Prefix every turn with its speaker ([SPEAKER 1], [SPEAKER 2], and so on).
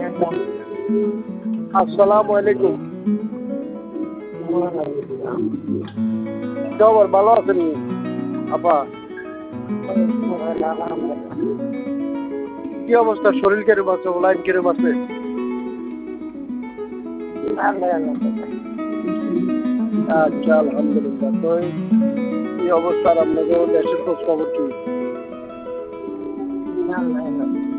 [SPEAKER 1] আসসালামু আলাইকুম। খবর ভালো আছেন আপা? কি অবস্থা? শরীর কিরম আছে? লাইন কিরম আছে? আচ্ছা, আলহামদুলিল্লাহ। তো কি অবস্থা আপনাদের দেশের খোঁজ খবর কি?